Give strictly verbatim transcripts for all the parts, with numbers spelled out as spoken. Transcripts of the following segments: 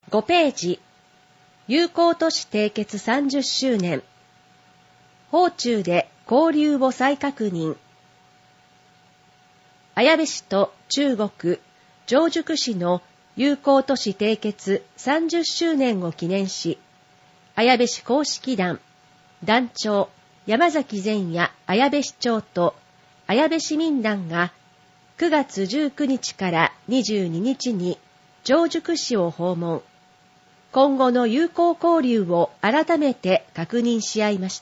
ごページ、友好都市締結さんじゅっしゅうねん。訪中で交流を再確認。綾部市と中国、常宿市の友好都市締結さんじゅっしゅうねんを記念し、綾部市公式団、団長、山崎善也綾部市長と綾部市民団がくがつじゅうくにちからにじゅうににちに常宿市を訪問。今後の友好交流を改めて確認し合いました。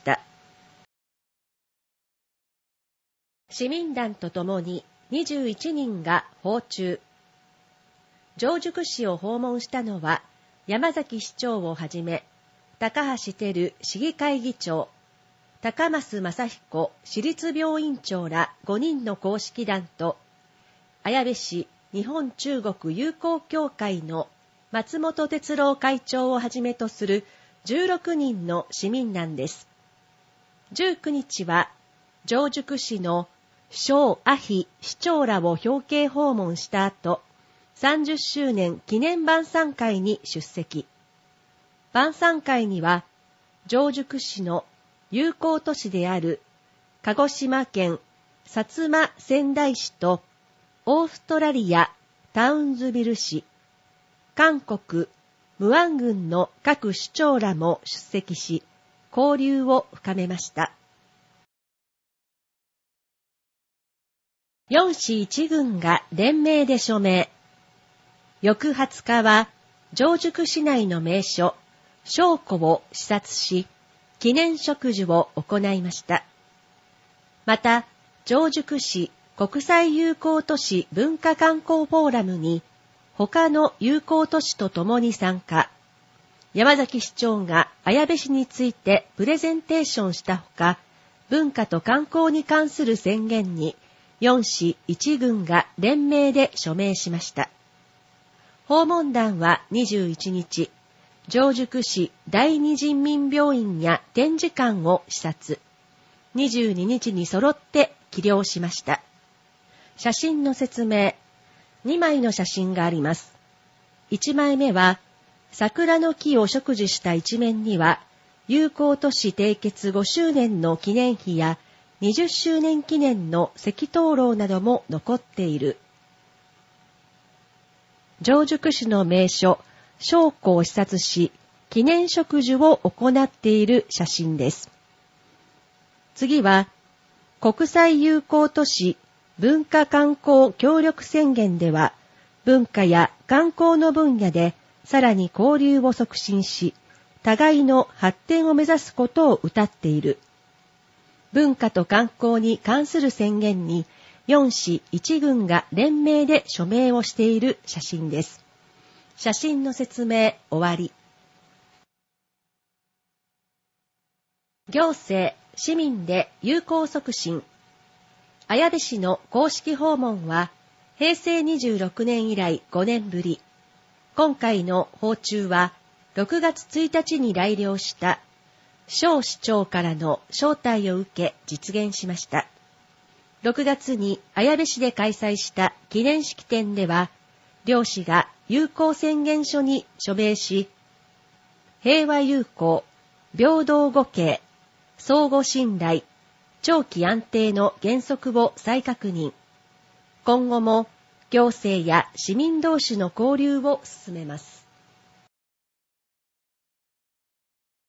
市民団とともににじゅういちにんが訪中。常宿市を訪問したのは山崎市長をはじめ、高橋照市議会議長、高増正彦市立病院長らごにんの公式団と、綾部市日本中国友好協会の松本哲郎会長をはじめとするじゅうろくにんの市民団です。じゅうくにちは常宿市の蕭亜妃市長らを表敬訪問した後、さんじゅっしゅうねん記念晩餐会に出席。晩餐会には、常宿市の友好都市である鹿児島県薩摩川内市とオーストラリアタウンズビル市、韓国ムアン郡の各首長らも出席し、交流を深めました。よんしいちぐんが連名で署名。翌はつかは、常宿市内の名所、正湖を視察し、記念植樹を行いました。また、常宿市国際友好都市文化観光フォーラムに、他の友好都市とともに参加。山崎市長が綾部市についてプレゼンテーションしたほか、文化と観光に関する宣言に、よんしいちぐんが連名で署名しました。訪問団はにじゅういちにち、常宿市第二人民病院や展示館を視察。にじゅうににちに揃って起立しました。写真の説明。にまいの写真があります。いちまいめは、桜の木を植樹した一面には、友好都市締結ごしゅうねんの記念碑や、にじゅっしゅうねん記念の石灯籠なども残っている。常宿市の名所、正湖を視察し、記念植樹を行っている写真です。次は、国際友好都市文化観光協力宣言では、文化や観光の分野でさらに交流を促進し、互いの発展を目指すことを謳っている。文化と観光に関する宣言によんしいちぐんが連名で署名をしている写真です。写真の説明終わり。行政、市民で友好促進。綾部市の公式訪問はへいせいにじゅうろくねん以来ごねんぶり。今回の訪中はろくがつついたちに来寮した蕭市長からの招待を受け実現しました。ろくがつに綾部市で開催した記念式典では、両市が友好宣言書に署名し、平和友好、平等互恵、相互信頼、長期安定の原則を再確認。今後も行政や市民同士の交流を進めます。